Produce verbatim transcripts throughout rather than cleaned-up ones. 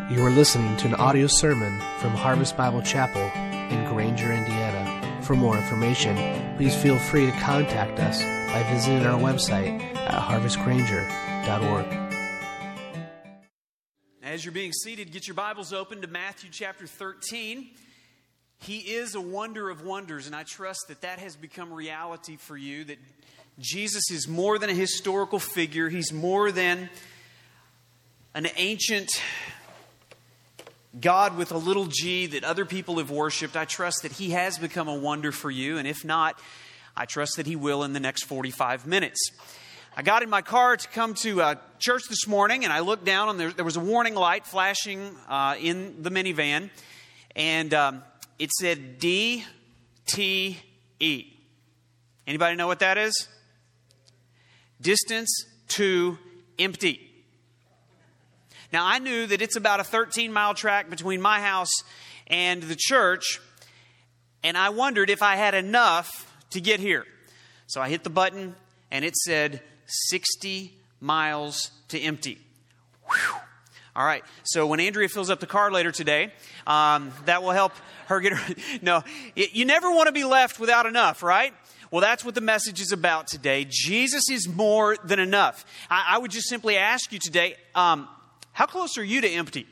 You are listening to an audio sermon from Harvest Bible Chapel in Granger, Indiana. For more information, please feel free to contact us by visiting our website at harvest granger dot org. As you're being seated, get your Bibles open to Matthew chapter thirteen. He is a wonder of wonders, and I trust that that has become reality for you, that Jesus is more than a historical figure. He's more than an ancient God with a little g that other people have worshipped. I trust that He has become a wonder for you, and if not, I trust that He will in the next forty-five minutes. I got in my car to come to uh, church this morning, and I looked down, and there, there was a warning light flashing uh, in the minivan, and um, it said D T E. Anybody know what that is? Distance to empty. Now, I knew that it's about a thirteen-mile track between my house and the church, and I wondered if I had enough to get here. So I hit the button, and it said sixty miles to empty. Whew. All right, so when Andrea fills up the car later today, um, that will help her get her... No, it, you never want to be left without enough, right? Well, that's what the message is about today. Jesus is more than enough. I, I would just simply ask you today... Um, How close are you to empty?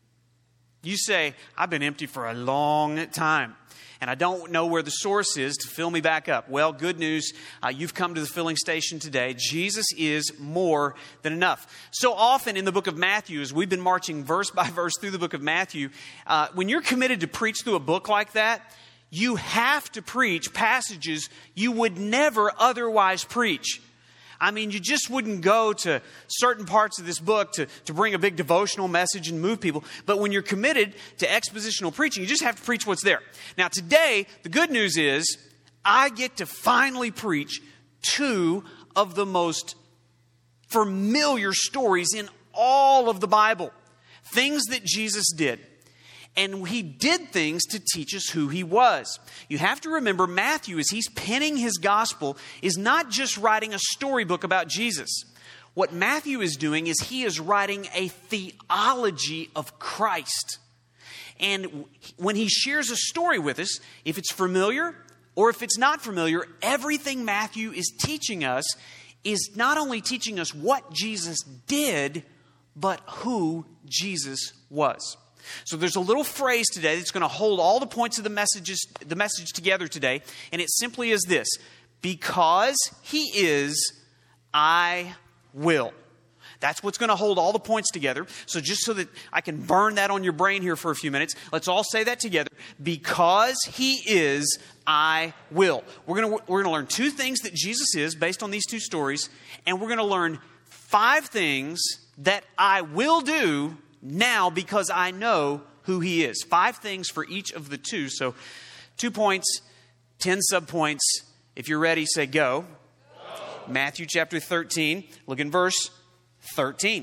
You say, I've been empty for a long time, and I don't know where the source is to fill me back up. Well, good news, uh, you've come to the filling station today. Jesus is more than enough. So often in the book of Matthew, as we've been marching verse by verse through the book of Matthew, uh, when you're committed to preach through a book like that, you have to preach passages you would never otherwise preach. I mean, you just wouldn't go to certain parts of this book to, to bring a big devotional message and move people. But when you're committed to expositional preaching, you just have to preach what's there. Now, today, the good news is I get to finally preach two of the most familiar stories in all of the Bible. Things that Jesus did. And He did things to teach us who He was. You have to remember, Matthew, as he's penning his gospel, is not just writing a storybook about Jesus. What Matthew is doing is he is writing a theology of Christ. And when he shares a story with us, if it's familiar or if it's not familiar, everything Matthew is teaching us is not only teaching us what Jesus did, but who Jesus was. So there's a little phrase today that's going to hold all the points of the messages, the message together today. And it simply is this: because He is, I will. That's what's going to hold all the points together. So just so that I can burn that on your brain here for a few minutes, let's all say that together. Because He is, I will. We're going to, we're going to learn two things that Jesus is based on these two stories. And we're going to learn five things that I will do now because I know who He is. Five things for each of the two. So two points, ten subpoints. If you're ready, say go. Go. Matthew chapter thirteen. Look in verse thirteen.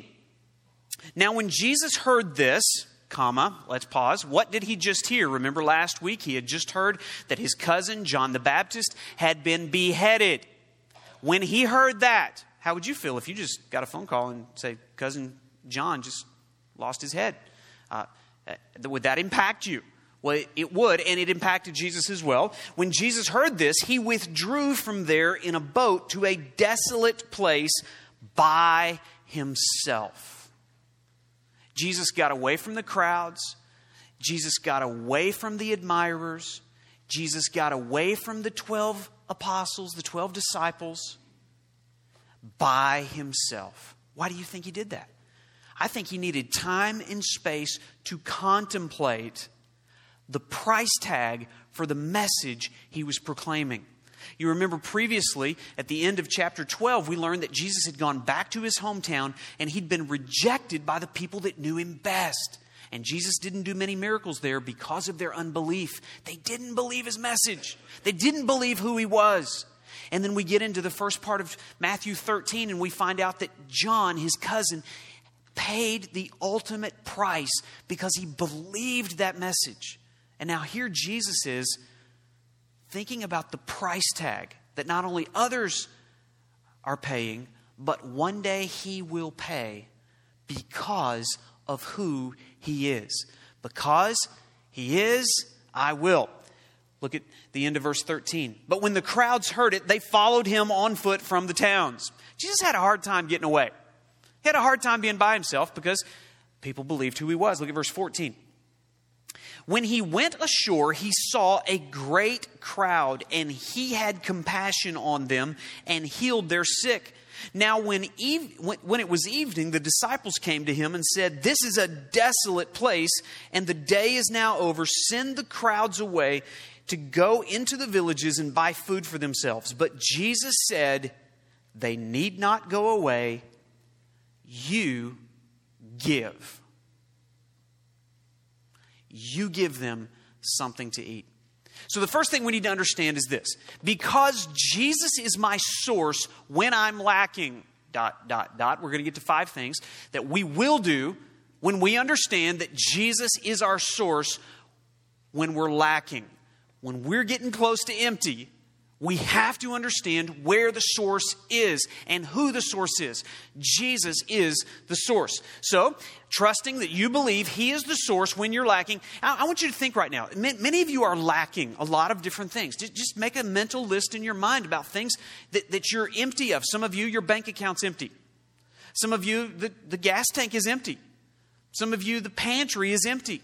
Now when Jesus heard this, comma, let's pause. What did He just hear? Remember last week he had just heard that his cousin John the Baptist had been beheaded. When he heard that, how would you feel if you just got a phone call and say, cousin John just lost his head? Uh, would that impact you? Well, it, it would, and it impacted Jesus as well. When Jesus heard this, He withdrew from there in a boat to a desolate place by Himself. Jesus got away from the crowds. Jesus got away from the admirers. Jesus got away from the twelve apostles, the twelve disciples, by Himself. Why do you think He did that? I think He needed time and space to contemplate the price tag for the message He was proclaiming. You remember previously, at the end of chapter twelve, we learned that Jesus had gone back to His hometown and He'd been rejected by the people that knew Him best. And Jesus didn't do many miracles there because of their unbelief. They didn't believe His message. They didn't believe who He was. And then we get into the first part of Matthew thirteen and we find out that John, his cousin, paid the ultimate price because he believed that message. And now here Jesus is thinking about the price tag that not only others are paying, but one day He will pay because of who he is. Because he is, I will. Look at the end of verse thirteen. But when the crowds heard it, they followed him on foot from the towns. Jesus had a hard time getting away. He had a hard time being by himself because people believed who he was. Look at verse fourteen. When he went ashore, he saw a great crowd, and he had compassion on them and healed their sick. Now, when, eve- when it was evening, the disciples came to him and said, "This is a desolate place, and the day is now over. Send the crowds away to go into the villages and buy food for themselves." But Jesus said, "They need not go away. You give. You give them something to eat." So the first thing we need to understand is this. Because Jesus is my source when I'm lacking, dot, dot, dot. We're going to get to five things that we will do when we understand that Jesus is our source when we're lacking. When we're getting close to empty, we have to understand where the source is and who the source is. Jesus is the source. So, trusting that you believe he is the source when you're lacking. I, I want you to think right now. Many of you are lacking a lot of different things. Just make a mental list in your mind about things that, that you're empty of. Some of you, your bank account's empty. Some of you, the, the gas tank is empty. Some of you, the pantry is empty.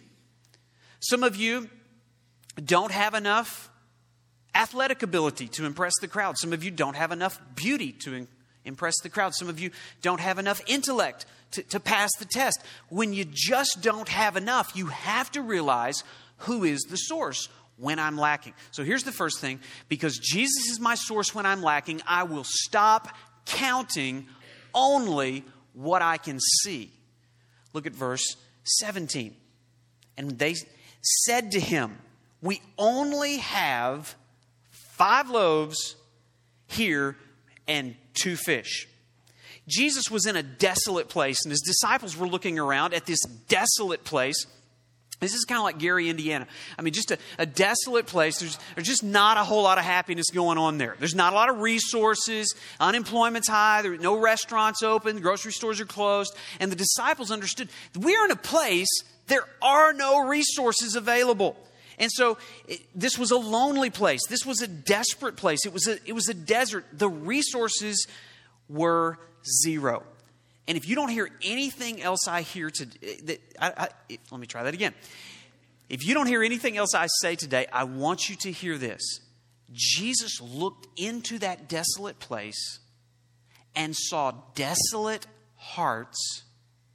Some of you don't have enough athletic ability to impress the crowd. Some of you don't have enough beauty to in- impress the crowd. Some of you don't have enough intellect to, to pass the test. When you just don't have enough, you have to realize who is the source when I'm lacking. So here's the first thing. Because Jesus is my source when I'm lacking, I will stop counting only what I can see. Look at verse seventeen. And they said to him, "We only have five loaves here and two fish." Jesus was in a desolate place, and his disciples were looking around at this desolate place. This is kind of like Gary, Indiana. I mean, just a, a desolate place. There's, there's just not a whole lot of happiness going on there. There's not a lot of resources. Unemployment's high. There are no restaurants open. Grocery stores are closed. And the disciples understood, we're in a place, there are no resources available. And so it, this was a lonely place. This was a desperate place. It was a, it was a desert. The resources were zero. And if you don't hear anything else I hear today, that, I, I, if, let me try that again. If you don't hear anything else I say today, I want you to hear this. Jesus looked into that desolate place and saw desolate hearts,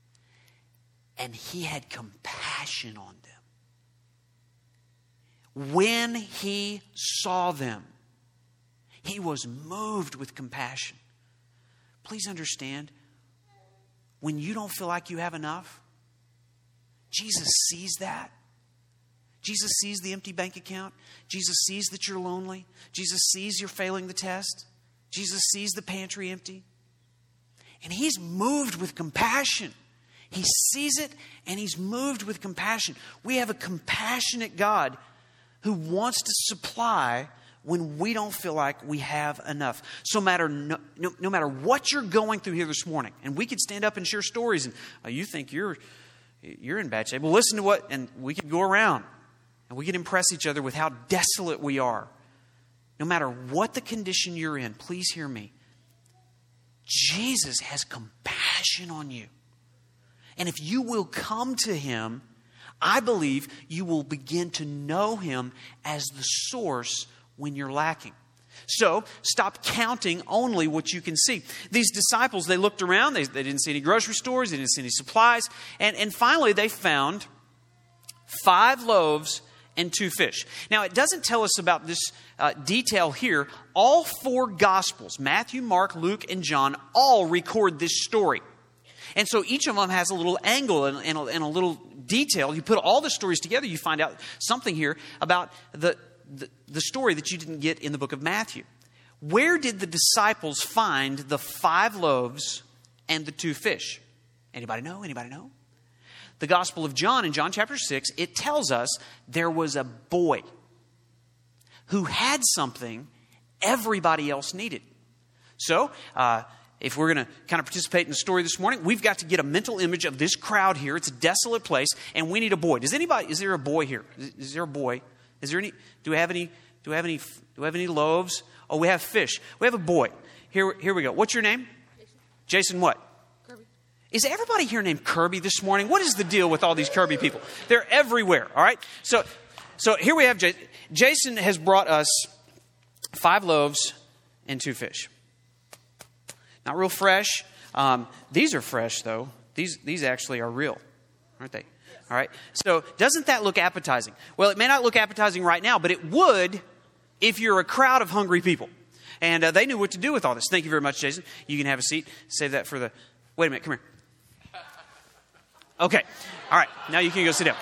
and he had compassion on them. When he saw them, he was moved with compassion. Please understand, when you don't feel like you have enough, Jesus sees that. Jesus sees the empty bank account. Jesus sees that you're lonely. Jesus sees you're failing the test. Jesus sees the pantry empty. And he's moved with compassion. He sees it and he's moved with compassion. We have a compassionate God who wants to supply when we don't feel like we have enough. So matter no, no, no matter what you're going through here this morning, and we could stand up and share stories, and oh, you think you're you're in bad shape. Well, listen to what, and we could go around, and we could impress each other with how desolate we are. No matter what the condition you're in, please hear me. Jesus has compassion on you. And if you will come to him, I believe you will begin to know him as the source when you're lacking. So, stop counting only what you can see. These disciples, they looked around. They, they didn't see any grocery stores. They didn't see any supplies. And, and finally, they found five loaves and two fish. Now, it doesn't tell us about this uh, detail here. All four Gospels, Matthew, Mark, Luke, and John, all record this story. And so each of them has a little angle and, and, a, and a little detail. You put all the stories together, you find out something here about the The, the story that you didn't get in the book of Matthew. Where did the disciples find the five loaves and the two fish? Anybody know? Anybody know? The Gospel of John, in John chapter six, it tells us there was a boy who had something everybody else needed. So, uh, if we're going to kind of participate in the story this morning, we've got to get a mental image of this crowd here. It's a desolate place, and we need a boy. Does anybody? Is there a boy here? Is, is there a boy? Is there any? Do we have any? Do we have any? Do we have any loaves? Oh, we have fish. We have a boy. Here, here we go. What's your name? Jason. Jason what? Kirby. Is everybody here named Kirby this morning? What is the deal with all these Kirby people? They're everywhere. All right. So, so here we have Jason. Jason has brought us five loaves and two fish. Not real fresh. Um, these are fresh, though. These these actually are real, aren't they? All right. So doesn't that look appetizing? Well, it may not look appetizing right now, but it would if you're a crowd of hungry people. And uh, they knew what to do with all this. Thank you very much, Jason. You can have a seat. Save that for the... Wait a minute. Come here. Okay. All right. Now you can go sit down.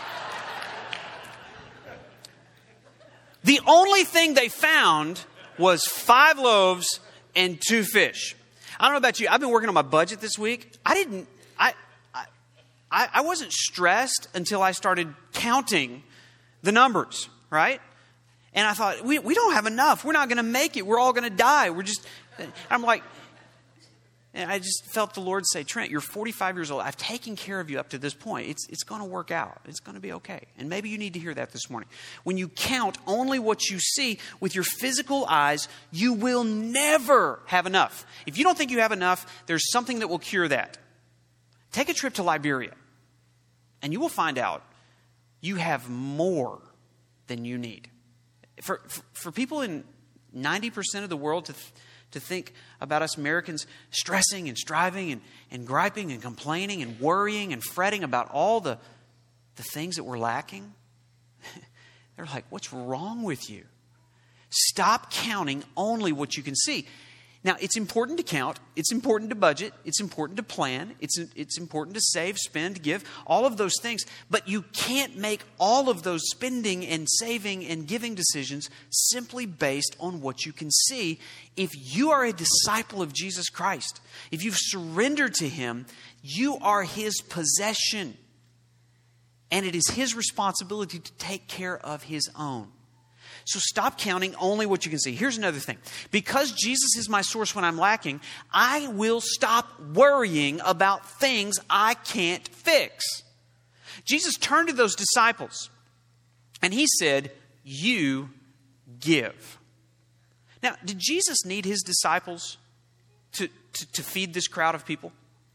The only thing they found was five loaves and two fish. I don't know about you. I've been working on my budget this week. I didn't, I, I, I wasn't stressed until I started counting the numbers, right? And I thought, we, we don't have enough. We're not going to make it. We're all going to die. We're just, I'm like, and I just felt the Lord say, Trent, you're forty-five years old. I've taken care of you up to this point. It's, it's going to work out. It's going to be okay. And maybe you need to hear that this morning. When you count only what you see with your physical eyes, you will never have enough. If you don't think you have enough, there's something that will cure that. Take a trip to Liberia, and you will find out you have more than you need. For, for, for people in ninety percent of the world to th- to think about us Americans stressing and striving and, and griping and complaining and worrying and fretting about all the, the things that we're lacking. They're like, what's wrong with you? Stop counting only what you can see. Now, it's important to count. It's important to budget. It's important to plan. It's, it's important to save, spend, give, all of those things. But you can't make all of those spending and saving and giving decisions simply based on what you can see. If you are a disciple of Jesus Christ, if you've surrendered to Him, you are His possession. And it is His responsibility to take care of His own. So stop counting only what you can see. Here's another thing. Because Jesus is my source when I'm lacking, I will stop worrying about things I can't fix. Jesus turned to those disciples and He said, you give. Now, did Jesus need His disciples to, to, to feed this crowd of people?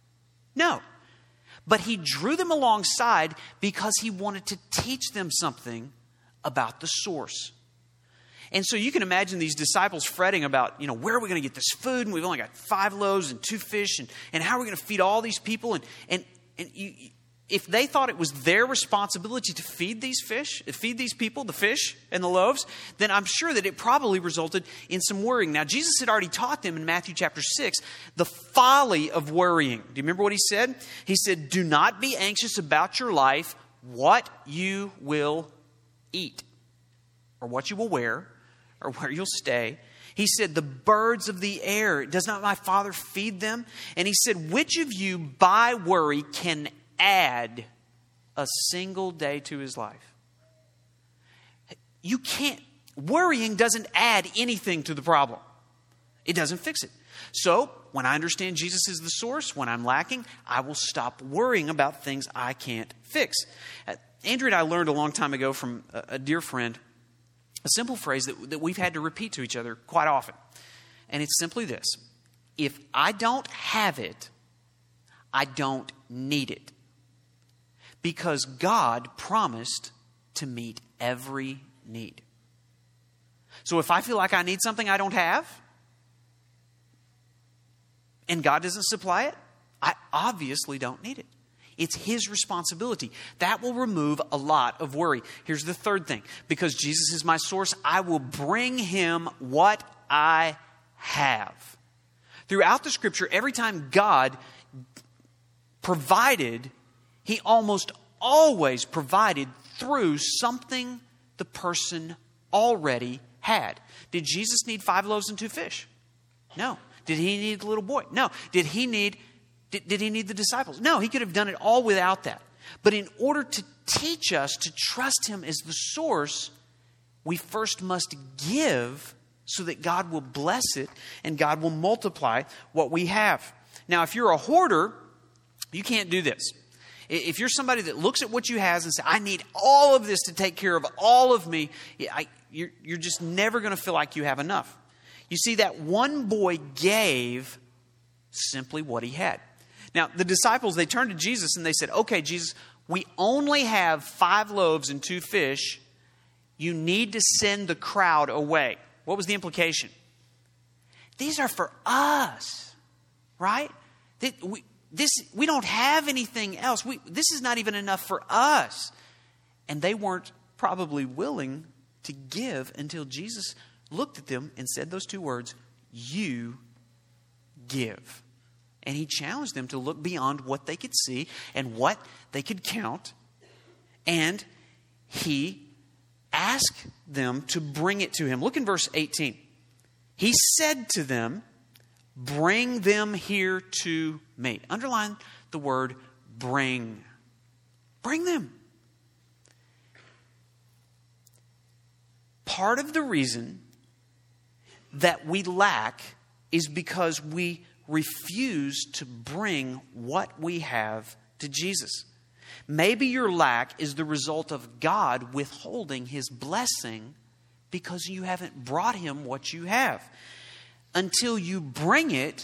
No. But He drew them alongside because He wanted to teach them something about the source. And so you can imagine these disciples fretting about, you know, where are we going to get this food? And we've only got five loaves and two fish. And, and how are we going to feed all these people? And, and, and you, if they thought it was their responsibility to feed these fish, feed these people, the fish and the loaves, then I'm sure that it probably resulted in some worrying. Now, Jesus had already taught them in Matthew chapter six, the folly of worrying. Do you remember what He said? He said, do not be anxious about your life, what you will eat or what you will wear, or where you'll stay. He said, the birds of the air, does not my Father feed them? And He said, which of you by worry can add a single day to his life? You can't. Worrying doesn't add anything to the problem. It doesn't fix it. So when I understand Jesus is the source, when I'm lacking, I will stop worrying about things I can't fix. Uh, Andrew and I learned a long time ago from a, a dear friend a simple phrase that, that we've had to repeat to each other quite often. And it's simply this. If I don't have it, I don't need it. Because God promised to meet every need. So if I feel like I need something I don't have, and God doesn't supply it, I obviously don't need it. It's His responsibility. That will remove a lot of worry. Here's the third thing. Because Jesus is my source, I will bring Him what I have. Throughout the Scripture, every time God provided, He almost always provided through something the person already had. Did Jesus need five loaves and two fish? No. Did He need the little boy? No. Did He need... Did, did He need the disciples? No, He could have done it all without that. But in order to teach us to trust Him as the source, we first must give so that God will bless it and God will multiply what we have. Now, if you're a hoarder, you can't do this. If you're somebody that looks at what you have and says, I need all of this to take care of all of me, I, you're, you're just never going to feel like you have enough. You see, that one boy gave simply what he had. Now, the disciples, they turned to Jesus and they said, okay, Jesus, we only have five loaves and two fish. You need to send the crowd away. What was the implication? These are for us, right? That we, this, we don't have anything else. We, this is not even enough for us. And they weren't probably willing to give until Jesus looked at them and said those two words, you give. And he challenged them to look beyond what they could see and what they could count. And he asked them to bring it to him. Look in verse eighteen. He said to them, bring them here to me. Underline the word bring. Bring them. Part of the reason that we lack is because we refuse to bring what we have to Jesus. Maybe your lack is the result of God withholding his blessing because you haven't brought him what you have. Until you bring it,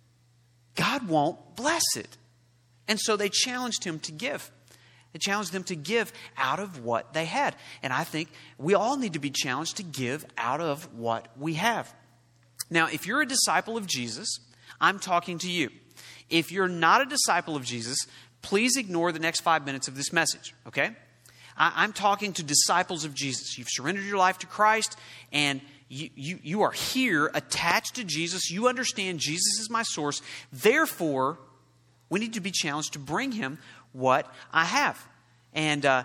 God won't bless it. And so they challenged him to give. They challenged them to give out of what they had. And I think we all need to be challenged to give out of what we have. Now, if you're a disciple of Jesus, I'm talking to you. If you're not a disciple of Jesus, please ignore the next five minutes of this message, okay? I, I'm talking to disciples of Jesus. You've surrendered your life to Christ, and you, you, you are here attached to Jesus. You understand Jesus is my source. Therefore, we need to be challenged to bring him what I have. And uh,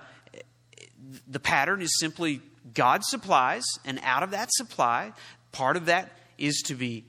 the pattern is simply God supplies, and out of that supply, part of that is to be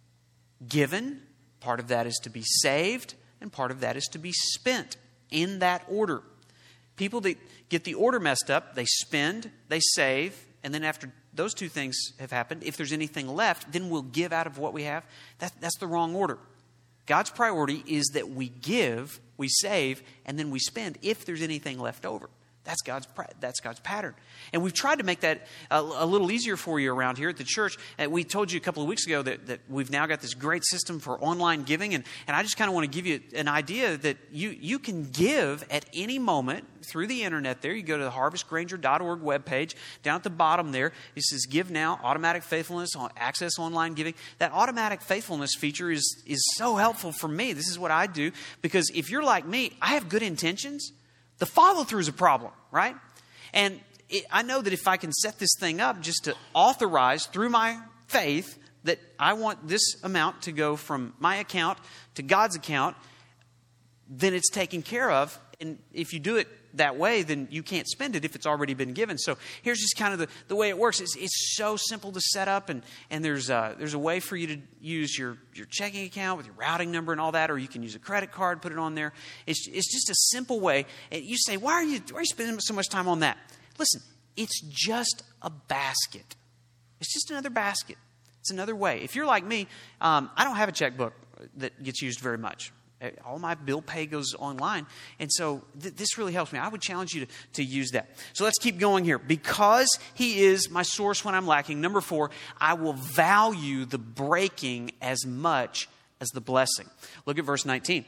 given, part of that is to be saved, and part of that is to be spent in that order. People that get the order messed up, they spend, they save, and then after those two things have happened, if there's anything left, then we'll give out of what we have. That, that's the wrong order. God's priority is that we give, we save, and then we spend if there's anything left over. That's God's that's God's pattern. And we've tried to make that a, a little easier for you around here at the church. And we told you a couple of weeks ago that, that we've now got this great system for online giving. And, and I just kind of want to give you an idea that you, you can give at any moment through the internet there. You go to the harvest granger dot org webpage. Down at the bottom there, it says Give Now, Automatic Faithfulness, Access Online Giving. That automatic faithfulness feature is, is so helpful for me. This is what I do. Because if you're like me, I have good intentions. The follow-through is a problem, right? And it, I know that if I can set this thing up just to authorize through my faith that I want this amount to go from my account to God's account, then it's taken care of. And if you do it that way, then you can't spend it if it's already been given. So here's just kind of the, the way it works. It's, it's so simple to set up, and, and there's, a, there's a way for you to use your, your checking account with your routing number and all that, or you can use a credit card, put it on there. It's, it's just a simple way. And you say, why are you, why are you spending so much time on that? Listen, it's just a basket. It's just another basket. It's another way. If you're like me, um, I don't have a checkbook that gets used very much. All my bill pay goes online. And so th- this really helps me. I would challenge you to, to use that. So let's keep going here. Because he is my source when I'm lacking. Number four, I will value the breaking as much as the blessing. Look at verse nineteen.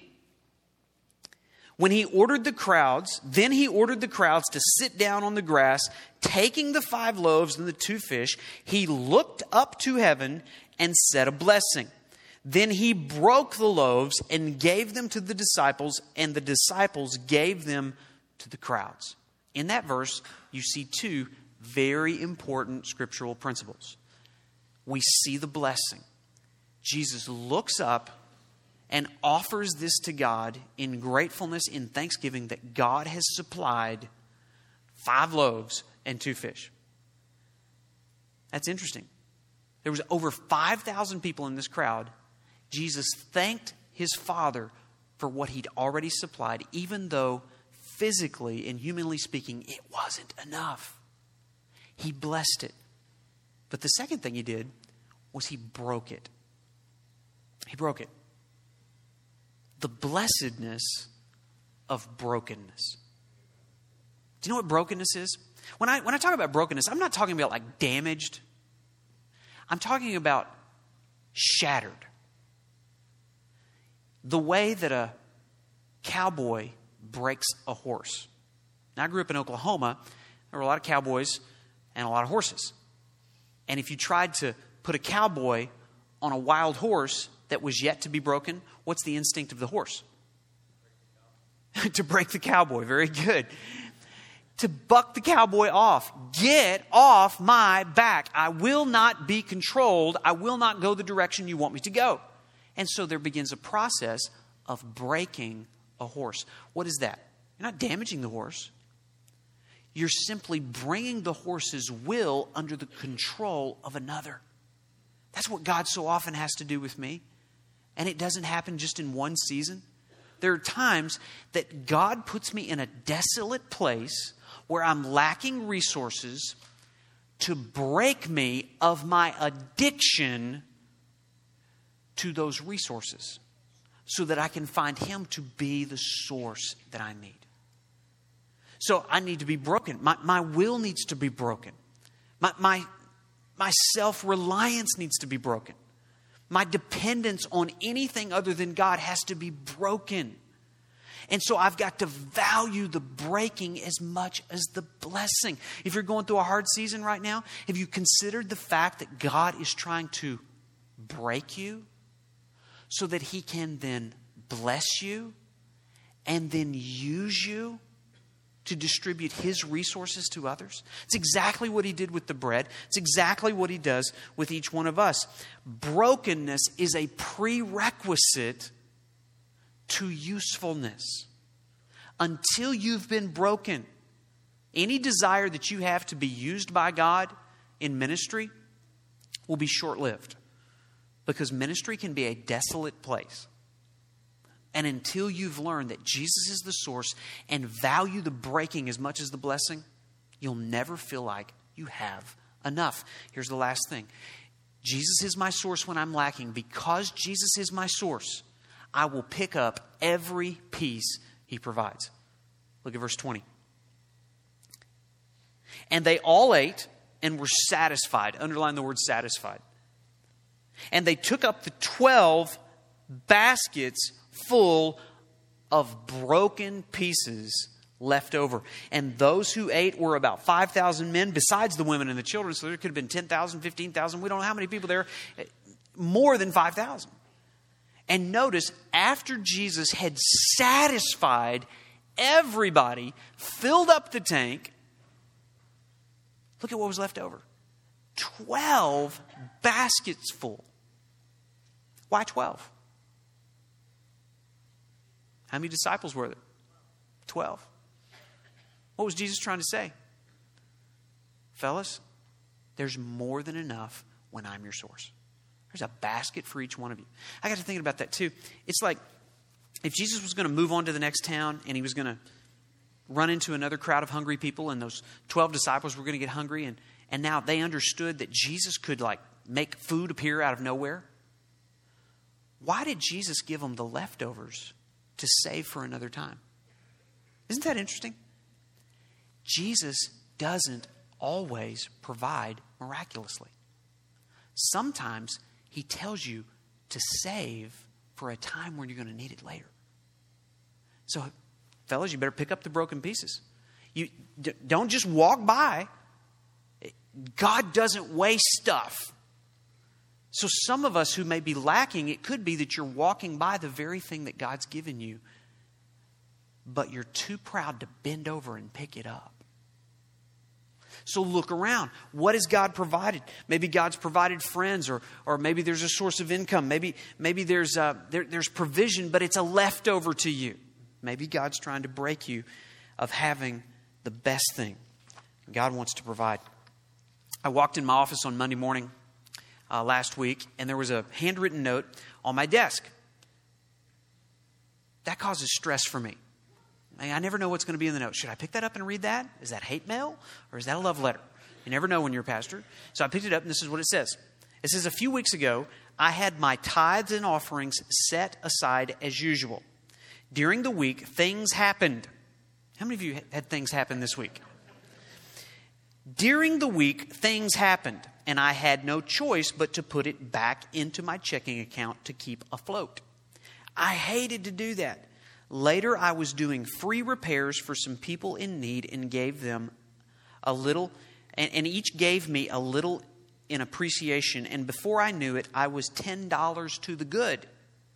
When he ordered the crowds, then he ordered the crowds to sit down on the grass, taking the five loaves and the two fish, he looked up to heaven and said a blessing. Then he broke the loaves and gave them to the disciples, and the disciples gave them to the crowds. In that verse, you see two very important scriptural principles. We see the blessing. Jesus looks up and offers this to God in gratefulness, in thanksgiving that God has supplied five loaves and two fish. That's interesting. There was over five thousand people in this crowd. Jesus thanked his Father for what he'd already supplied, even though physically and humanly speaking, it wasn't enough. He blessed it. But the second thing he did was he broke it. He broke it. The blessedness of brokenness. Do you know what brokenness is? When I when I talk about brokenness, I'm not talking about like damaged. I'm talking about shattered. The way that a cowboy breaks a horse. Now, I grew up in Oklahoma. There were a lot of cowboys and a lot of horses. And if you tried to put a cowboy on a wild horse that was yet to be broken, what's the instinct of the horse? To break the cowboy. Very good. To buck the cowboy off. Get off my back. I will not be controlled. I will not go the direction you want me to go. And so there begins a process of breaking a horse. What is that? You're not damaging the horse. You're simply bringing the horse's will under the control of another. That's what God so often has to do with me. And it doesn't happen just in one season. There are times that God puts me in a desolate place where I'm lacking resources to break me of my addiction to those resources so that I can find Him to be the source that I need. So I need to be broken. My, my will needs to be broken. My, my, my self-reliance needs to be broken. My dependence on anything other than God has to be broken. And so I've got to value the breaking as much as the blessing. If you're going through a hard season right now, have you considered the fact that God is trying to break you so that He can then bless you and then use you to distribute His resources to others? It's exactly what He did with the bread. It's exactly what He does with each one of us. Brokenness is a prerequisite to usefulness. Until you've been broken, any desire that you have to be used by God in ministry will be short-lived. Because ministry can be a desolate place. And until you've learned that Jesus is the source and value the breaking as much as the blessing, you'll never feel like you have enough. Here's the last thing. Jesus is my source when I'm lacking. Because Jesus is my source, I will pick up every piece He provides. Look at verse twenty. And they all ate and were satisfied. Underline the word satisfied. And they took up the twelve baskets full of broken pieces left over. And those who ate were about five thousand men, besides the women and the children. So there could have been ten thousand, fifteen thousand. We don't know how many people there. More than five thousand. And notice, after Jesus had satisfied everybody, filled up the tank, look at what was left over. Twelve baskets full. Why twelve? How many disciples were there? Twelve. What was Jesus trying to say? Fellas, there's more than enough when I'm your source. There's a basket for each one of you. I got to thinking about that too. It's like if Jesus was going to move on to the next town and He was going to run into another crowd of hungry people, and those twelve disciples were going to get hungry, and, and now they understood that Jesus could like make food appear out of nowhere. Why did Jesus give them the leftovers to save for another time? Isn't that interesting? Jesus doesn't always provide miraculously. Sometimes He tells you to save for a time when you're going to need it later. So, fellas, you better pick up the broken pieces. You d- don't just walk by. God doesn't waste stuff. So some of us who may be lacking, it could be that you're walking by the very thing that God's given you, but you're too proud to bend over and pick it up. So look around. What has God provided? Maybe God's provided friends, or or maybe there's a source of income. Maybe maybe there's uh, there, there's provision, but it's a leftover to you. Maybe God's trying to break you of having the best thing. God wants to provide. I walked in my office on Monday morning uh, last week, and there was a handwritten note on my desk. That causes stress for me. I never know what's going to be in the note. Should I pick that up and read that? Is that hate mail or is that a love letter? You never know when you're a pastor. So I picked it up, and this is what it says. It says, a few weeks ago, I had my tithes and offerings set aside as usual. During the week, things happened. How many of you had things happen this week? During the week, things happened, and I had no choice but to put it back into my checking account to keep afloat. I hated to do that. Later, I was doing free repairs for some people in need and gave them a little, and, and each gave me a little in appreciation. And before I knew it, I was ten dollars to the good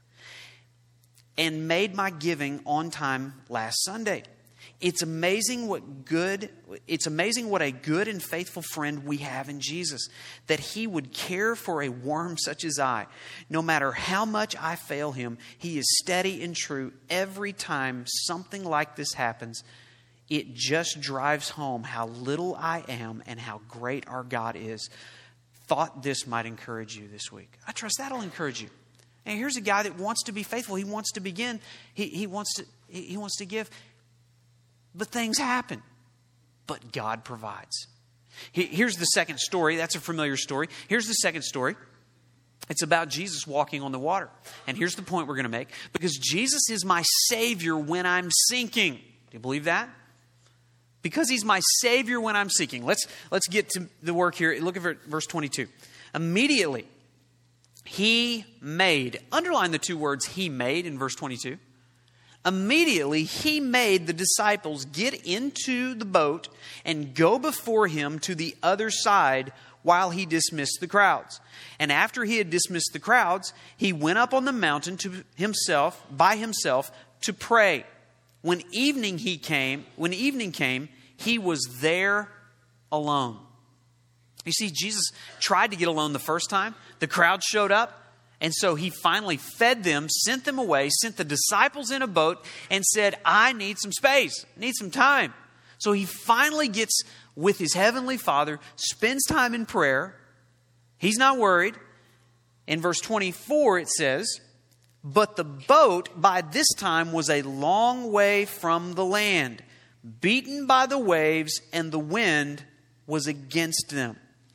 and made my giving on time last Sunday. It's amazing what good, it's amazing what a good and faithful friend we have in Jesus, that he would care for a worm such as I. No matter how much I fail him, he is steady and true. Every time something like this happens, it just drives home how little I am and how great our God is. Thought this might encourage you this week. I trust that'll encourage you. And here's a guy that wants to be faithful. He wants to begin. He, he wants to, he, he wants to give. But things happen. But God provides. Here's the second story. That's a familiar story. Here's the second story. It's about Jesus walking on the water. And here's the point we're going to make. Because Jesus is my Savior when I'm sinking. Do you believe that? Because he's my Savior when I'm sinking. Let's, let's get to the work here. Look at verse twenty-two. Immediately, he made. Underline the two words he made in verse twenty-two. Immediately, he made the disciples get into the boat and go before him to the other side while he dismissed the crowds. And after he had dismissed the crowds, he went up on the mountain to himself, by himself, to pray. When evening he came, when evening came, he was there alone. You see, Jesus tried to get alone the first time. The crowd showed up. And so he finally fed them, sent them away, sent the disciples in a boat and said, I need some space, need some time. So he finally gets with his heavenly Father, spends time in prayer. He's not worried. In verse twenty-four it says, but the boat by this time was a long way from the land, beaten by the waves, and the wind was against them.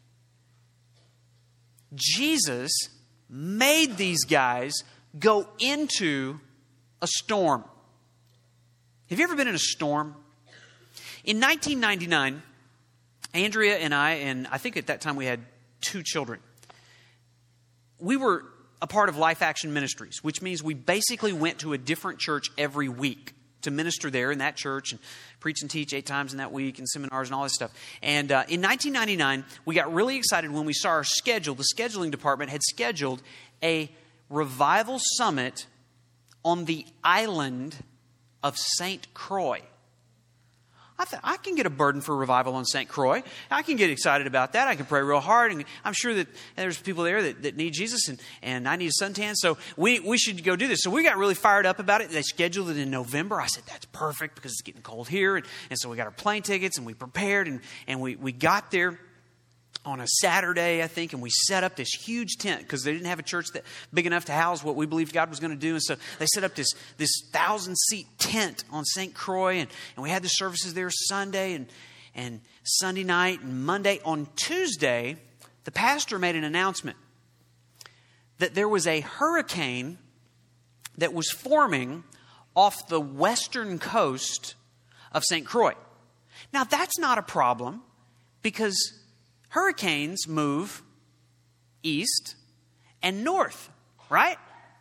Jesus made these guys go into a storm. Have you ever been in a storm? In nineteen ninety-nine, Andrea and I, and I think at that time we had two children, we were a part of Life Action Ministries, which means we basically went to a different church every week to minister there in that church and preach and teach eight times in that week and seminars and all this stuff. And uh, in nineteen ninety-nine, we got really excited when we saw our schedule. The scheduling department had scheduled a revival summit on the island of Saint Croix. I thought, I can get a burden for revival on Saint Croix. I can get excited about that. I can pray real hard. And I'm sure that there's people there that, that need Jesus, and, and I need a suntan. So we, we should go do this. So we got really fired up about it. They scheduled it in November. I said, that's perfect because it's getting cold here. And, and so we got our plane tickets and we prepared, and, and we, we got there on a Saturday, I think, and we set up this huge tent because they didn't have a church that big enough to house what we believed God was going to do. And so they set up this this thousand-seat tent on Saint Croix, and, and we had the services there Sunday and, and Sunday night and Monday. On Tuesday, the pastor made an announcement that there was a hurricane that was forming off the western coast of Saint Croix. Now, that's not a problem because hurricanes move east and north, right?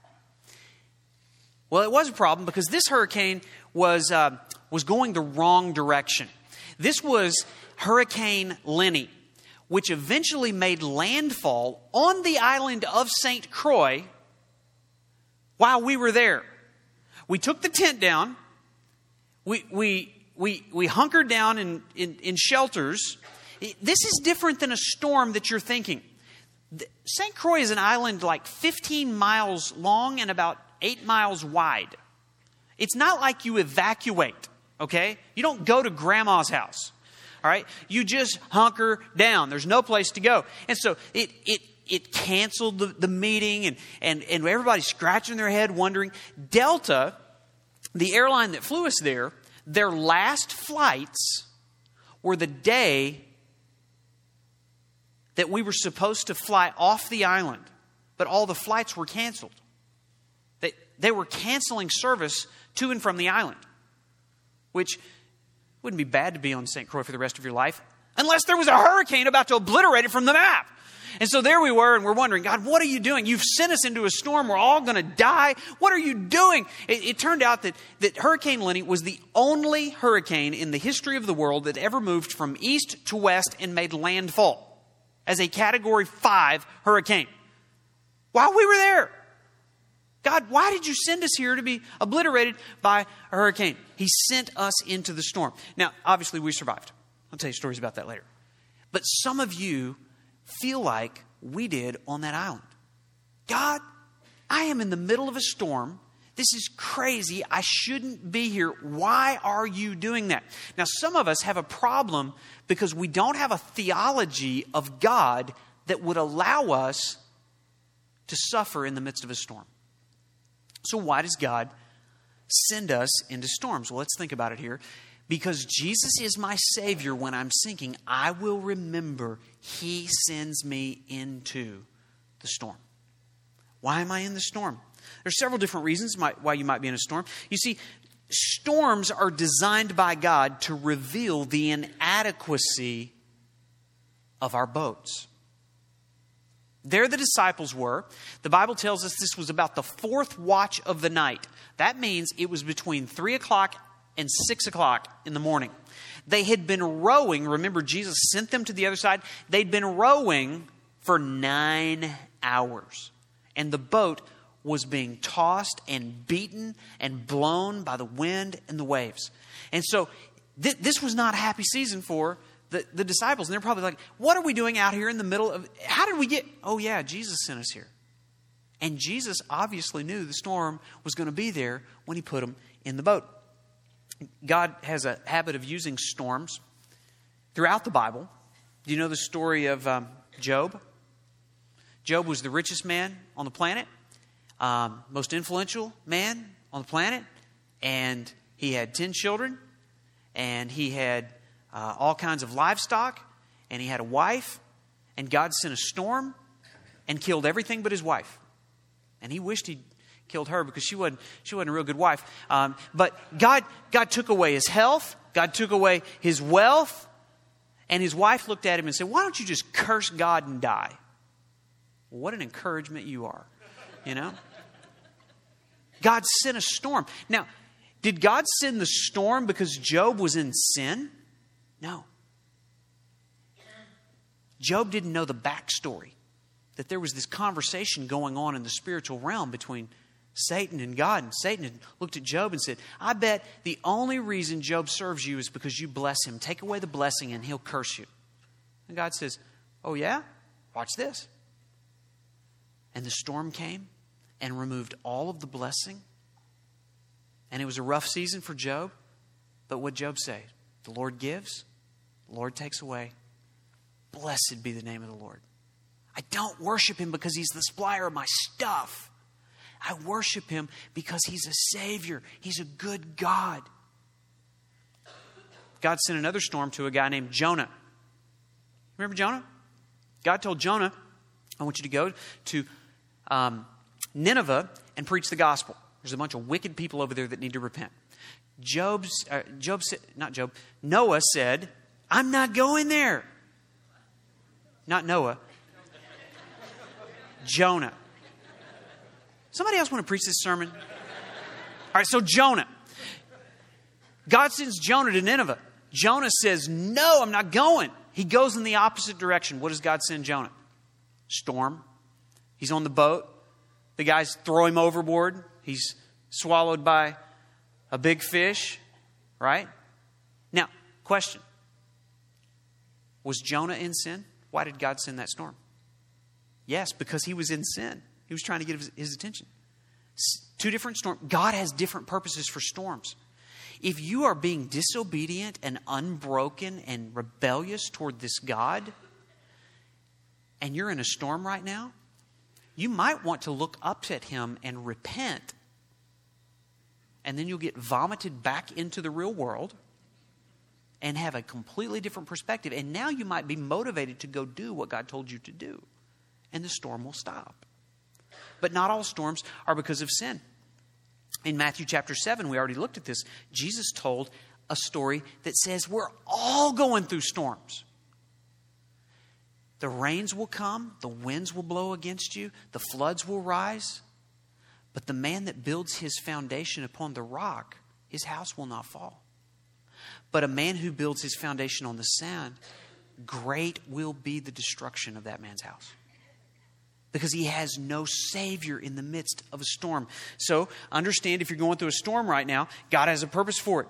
Well, it was a problem because this hurricane was uh, was going the wrong direction. This was Hurricane Lenny, which eventually made landfall on the island of Saint Croix while we were there. We took the tent down. We we we we hunkered down in, in, in shelters. This is different than a storm that you're thinking. Saint Croix is an island like fifteen miles long and about eight miles wide. It's not like you evacuate, okay? You don't go to grandma's house, all right? You just hunker down. There's no place to go. And so it it it canceled the, the meeting, and, and, and everybody's scratching their head wondering. Delta, the airline that flew us there, their last flights were the day that we were supposed to fly off the island, but all the flights were canceled. They, they were canceling service to and from the island, which wouldn't be bad to be on Saint Croix for the rest of your life, unless there was a hurricane about to obliterate it from the map. And so there we were, and we're wondering, God, what are you doing? You've sent us into a storm. We're all going to die. What are you doing? It, it turned out that, that Hurricane Lenny was the only hurricane in the history of the world that ever moved from east to west and made landfall as a Category five hurricane. While we were there, God, why did you send us here to be obliterated by a hurricane? He sent us into the storm. Now, obviously, we survived. I'll tell you stories about that later. But some of you feel like we did on that island. God, I am in the middle of a storm. This is crazy. I shouldn't be here. Why are you doing that? Now, some of us have a problem because we don't have a theology of God that would allow us to suffer in the midst of a storm. So why does God send us into storms? Well, let's think about it here. Because Jesus is my Savior when I'm sinking, I will remember He sends me into the storm. Why am I in the storm? There's several different reasons why you might be in a storm. You see, storms are designed by God to reveal the inadequacy of our boats. There the disciples were. The Bible tells us this was about the fourth watch of the night. That means it was between three o'clock and six o'clock in the morning. They had been rowing. Remember, Jesus sent them to the other side. They'd been rowing for nine hours. And the boat was being tossed and beaten and blown by the wind and the waves. And so th- this was not a happy season for the, the disciples. And they're probably like, what are we doing out here in the middle of... How did we get... Oh yeah, Jesus sent us here. And Jesus obviously knew the storm was going to be there when He put them in the boat. God has a habit of using storms throughout the Bible. Do you know the story of um, Job? Job was the richest man on the planet, um, most influential man on the planet, and he had ten children, and he had uh, all kinds of livestock, and he had a wife, and God sent a storm and killed everything but his wife. And he wished he'd killed her because she wasn't she wasn't a real good wife. Um, but God God took away his health. God took away his wealth. And his wife looked at him and said, why don't you just curse God and die? Well, what an encouragement you are. You know? God sent a storm. Now, did God send the storm because Job was in sin? No. Job didn't know the backstory. That there was this conversation going on in the spiritual realm between Satan and God. And Satan had looked at Job and said, I bet the only reason Job serves you is because you bless him. Take away the blessing and he'll curse you. And God says, oh yeah? Watch this. And the storm came and removed all of the blessing. And it was a rough season for Job. But what Job say? The Lord gives, the Lord takes away. Blessed be the name of the Lord. I don't worship Him because He's the supplier of my stuff. I worship Him because He's a Savior. He's a good God. God sent another storm to a guy named Jonah. Remember Jonah? God told Jonah, I want you to go to um, Nineveh and preach the gospel. There's a bunch of wicked people over there that need to repent. Job's, uh, Job said, not Job, Noah said, I'm not going there. Not Noah. Jonah. Somebody else want to preach this sermon? All right, so Jonah. God sends Jonah to Nineveh. Jonah says, no, I'm not going. He goes in the opposite direction. What does God send Jonah? Storm. He's on the boat. The guys throw him overboard. He's swallowed by a big fish, right? Now, question. Was Jonah in sin? Why did God send that storm? Yes, because he was in sin. He was trying to get his, his attention. Two different storms. God has different purposes for storms. If you are being disobedient and unbroken and rebellious toward this God, and you're in a storm right now, you might want to look up at Him and repent. And then you'll get vomited back into the real world. and have a completely different perspective. And now you might be motivated to go do what God told you to do. And the storm will stop. But not all storms are because of sin. In Matthew chapter seven, we already looked at this. Jesus told a story that says we're all going through storms. The rains will come, the winds will blow against you, the floods will rise. But the man that builds his foundation upon the rock, his house will not fall. But a man who builds his foundation on the sand, great will be the destruction of that man's house. Because he has no Savior in the midst of a storm. So understand, if you're going through a storm right now, God has a purpose for it.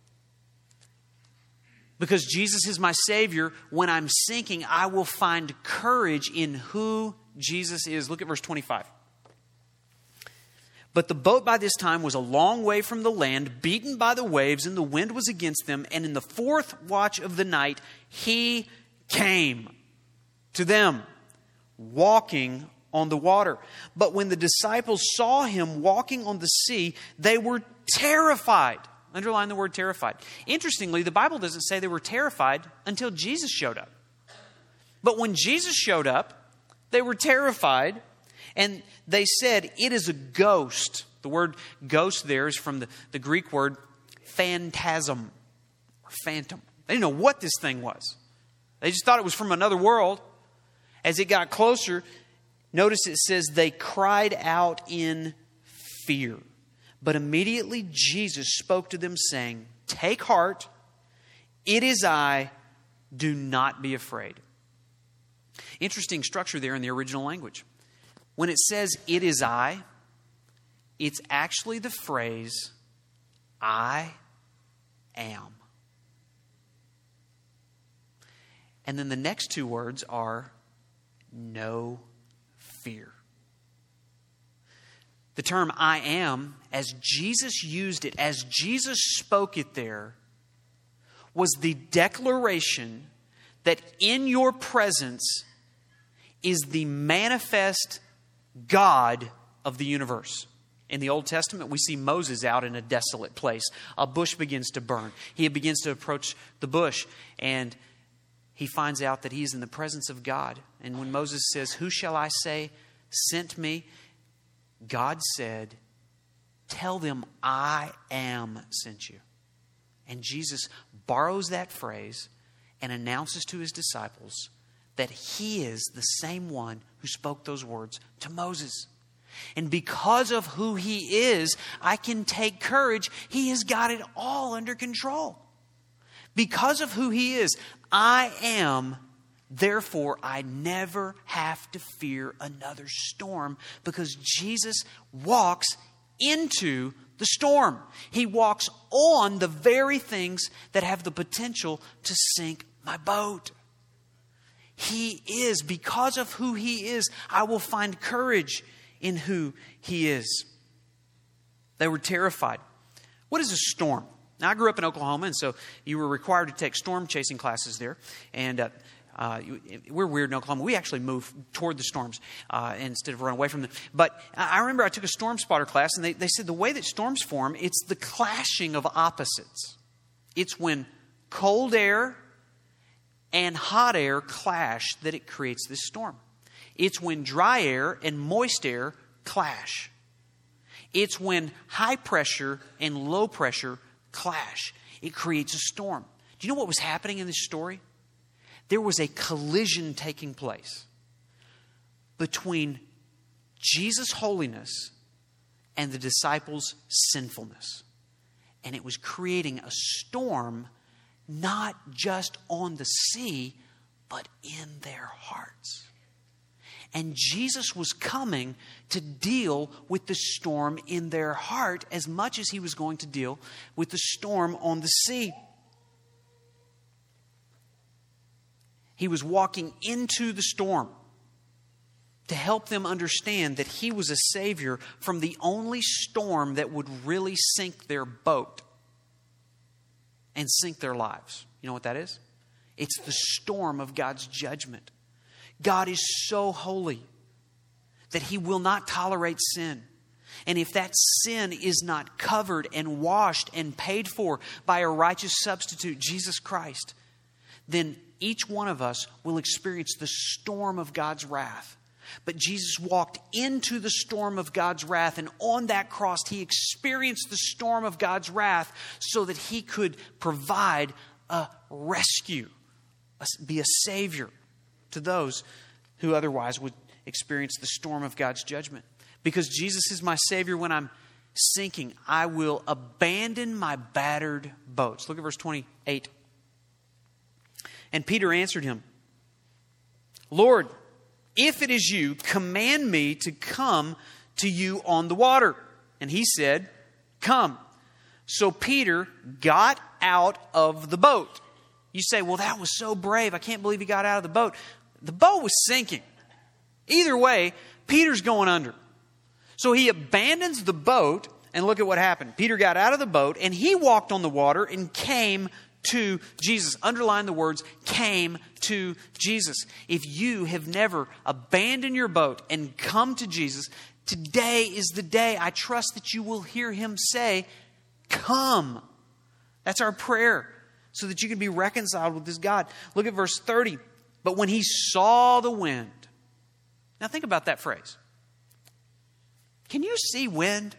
Because Jesus is my Savior, when I'm sinking, I will find courage in who Jesus is. Look at verse twenty-five. But the boat by this time was a long way from the land, beaten by the waves, and the wind was against them. And in the fourth watch of the night, he came to them, walking on the water. But when the disciples saw him walking on the sea, they were terrified. Underline the word terrified. Interestingly, the Bible doesn't say they were terrified until Jesus showed up. But when Jesus showed up, they were terrified, and they said, "It is a ghost." The word ghost there is from the, the Greek word phantasm, or phantom. They didn't know what this thing was. They just thought it was from another world. As it got closer, notice it says they cried out in fear. But immediately Jesus spoke to them, saying, "Take heart, it is I, do not be afraid." Interesting structure there in the original language. When it says, "it is I," it's actually the phrase, "I am." And then the next two words are, "no fear." The term "I am," as Jesus used it, as Jesus spoke it there, was the declaration that in your presence is the manifest God of the universe. In the Old Testament, we see Moses out in a desolate place. A bush begins to burn. He begins to approach the bush, and he finds out that he's in the presence of God. And when Moses says, "Who shall I say sent me?" God said, "Tell them I am sent you." And Jesus borrows that phrase and announces to his disciples that he is the same one who spoke those words to Moses. And because of who he is, I can take courage. He has got it all under control. Because of who he is, I am. Therefore, I never have to fear another storm, because Jesus walks into the storm. He walks on the very things that have the potential to sink my boat. He is, because of who he is, I will find courage in who he is. They were terrified. What is a storm? Now, I grew up in Oklahoma, and so you were required to take storm chasing classes there. And uh, Uh, we're weird in Oklahoma. We actually move toward the storms uh, instead of run away from them. But I remember I took a storm spotter class, and they, they said the way that storms form, it's the clashing of opposites. It's when cold air and hot air clash that it creates this storm. It's when dry air and moist air clash. It's when high pressure and low pressure clash. It creates a storm. Do you know what was happening in this story? There was a collision taking place between Jesus' holiness and the disciples' sinfulness. And it was creating a storm not just on the sea, but in their hearts. And Jesus was coming to deal with the storm in their heart as much as he was going to deal with the storm on the sea. He was walking into the storm to help them understand that he was a Savior from the only storm that would really sink their boat and sink their lives. You know what that is? It's the storm of God's judgment. God is so holy that he will not tolerate sin. And if that sin is not covered and washed and paid for by a righteous substitute, Jesus Christ, then each one of us will experience the storm of God's wrath. But Jesus walked into the storm of God's wrath, and on that cross, He experienced the storm of God's wrath so that He could provide a rescue, be a Savior to those who otherwise would experience the storm of God's judgment. Because Jesus is my Savior when I'm sinking, I will abandon my battered boats. Look at verse twenty-eight. And Peter answered him, Lord, if it is you, command me to come to you on the water. And he said, come. So Peter got out of the boat. You say, well, that was so brave. I can't believe he got out of the boat. The boat was sinking. Either way, Peter's going under. So he abandons the boat, and look at what happened. Peter got out of the boat, and he walked on the water and came to Jesus. Underline the words, came to Jesus. If you have never abandoned your boat and come to Jesus, today is the day I trust that you will hear Him say, come. That's our prayer, so that you can be reconciled with this God. Look at verse thirty. But when he saw the wind. Now think about that phrase. Can you see wind?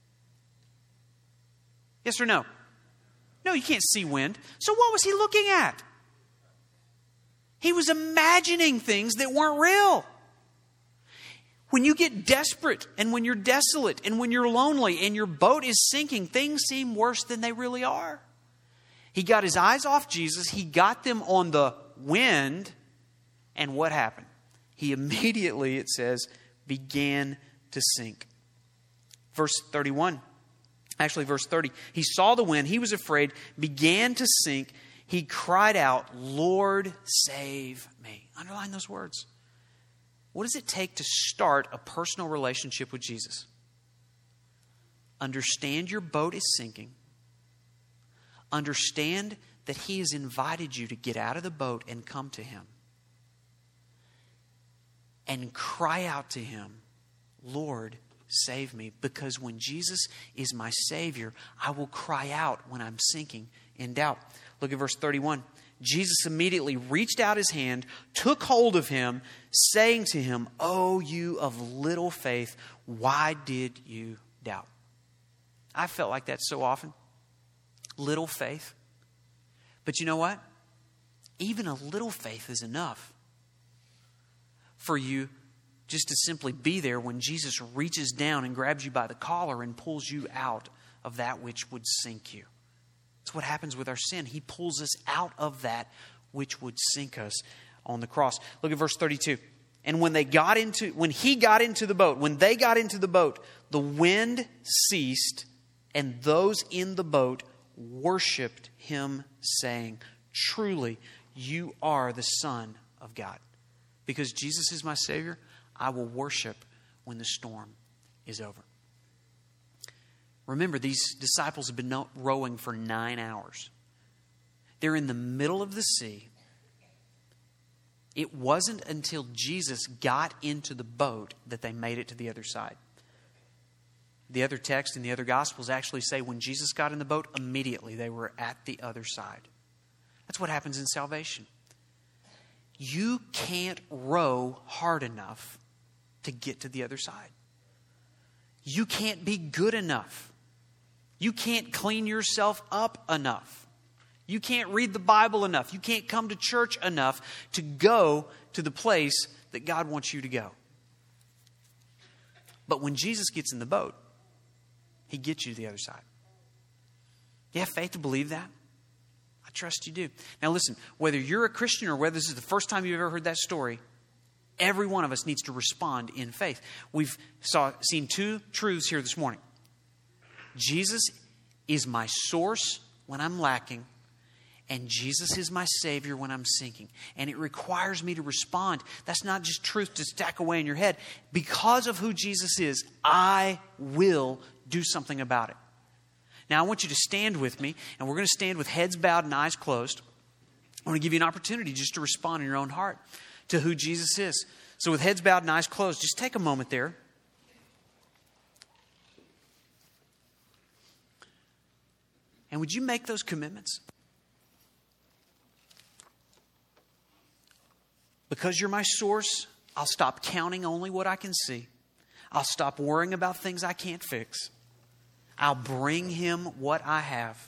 Yes or no? No, you can't see wind. So what was he looking at? He was imagining things that weren't real. When you get desperate and when you're desolate and when you're lonely and your boat is sinking, things seem worse than they really are. He got his eyes off Jesus. He got them on the wind. And what happened? He immediately, it says, began to sink. Verse thirty-one. Actually, verse thirty. He saw the wind. He was afraid, began to sink. He cried out, Lord, save me. Underline those words. What does it take to start a personal relationship with Jesus? Understand your boat is sinking. Understand that He has invited you to get out of the boat and come to Him. And cry out to Him, Lord, save me. Because when Jesus is my Savior, I will cry out when I'm sinking in doubt. Look at verse thirty-one. Jesus immediately reached out His hand, took hold of him, saying to him, "O you of little faith, why did you doubt?" I felt like that so often. Little faith. But you know what? Even a little faith is enough for you just to simply be there when Jesus reaches down and grabs you by the collar and pulls you out of that which would sink you. That's what happens with our sin. He pulls us out of that which would sink us on the cross. Look at verse thirty-two. And when they got into, when he got into the boat, when they got into the boat, the wind ceased, and those in the boat worshiped him, saying, "Truly, you are the Son of God." Because Jesus is my Savior, I will worship when the storm is over. Remember, these disciples have been rowing for nine hours. They're in the middle of the sea. It wasn't until Jesus got into the boat that they made it to the other side. The other text in the other Gospels actually say when Jesus got in the boat, immediately they were at the other side. That's what happens in salvation. You can't row hard enough to get to the other side. You can't be good enough. You can't clean yourself up enough. You can't read the Bible enough. You can't come to church enough to go to the place that God wants you to go. But when Jesus gets in the boat, He gets you to the other side. You have faith to believe that? I trust you do. Now listen, whether you're a Christian or whether this is the first time you've ever heard that story, every one of us needs to respond in faith. We've saw, seen two truths here this morning. Jesus is my source when I'm lacking, and Jesus is my Savior when I'm sinking. And it requires me to respond. That's not just truth to stack away in your head. Because of who Jesus is, I will do something about it. Now I want you to stand with me, and we're going to stand with heads bowed and eyes closed. I want to give you an opportunity just to respond in your own heart to who Jesus is. So with heads bowed and eyes closed, just take a moment there. And would you make those commitments? Because you're my source, I'll stop counting only what I can see. I'll stop worrying about things I can't fix. I'll bring Him what I have.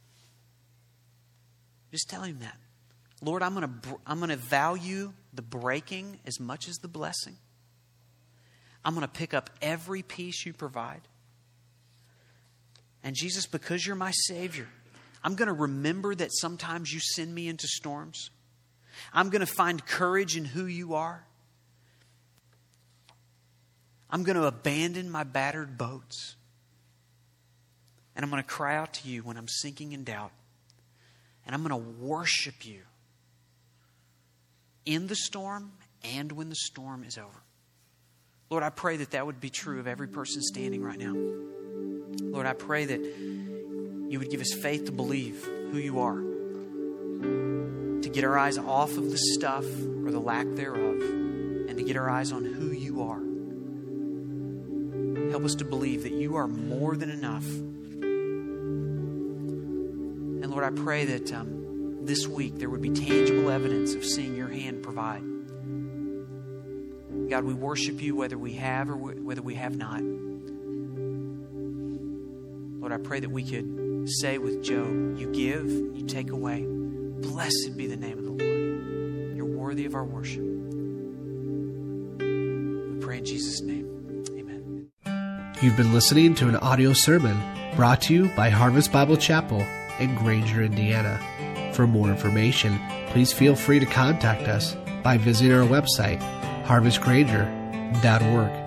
Just tell Him that. Lord, I'm going to I'm going to value the breaking as much as the blessing. I'm going to pick up every piece you provide. And Jesus, because you're my Savior, I'm going to remember that sometimes you send me into storms. I'm going to find courage in who you are. I'm going to abandon my battered boats. And I'm going to cry out to you when I'm sinking in doubt. And I'm going to worship you in the storm and when the storm is over. Lord, I pray that that would be true of every person standing right now. Lord, I pray that you would give us faith to believe who you are, to get our eyes off of the stuff or the lack thereof, and to get our eyes on who you are. Help us to believe that you are more than enough. And Lord, I pray that um, this week there would be tangible evidence of seeing your hand provide. God, we worship you whether we have or whether we have not. Lord, I pray that we could say with Job, you give, you take away. Blessed be the name of the Lord. You're worthy of our worship. We pray in Jesus' name. Amen. You've been listening to an audio sermon brought to you by Harvest Bible Chapel in Granger, Indiana. For more information, please feel free to contact us by visiting our website, harvest granger dot org.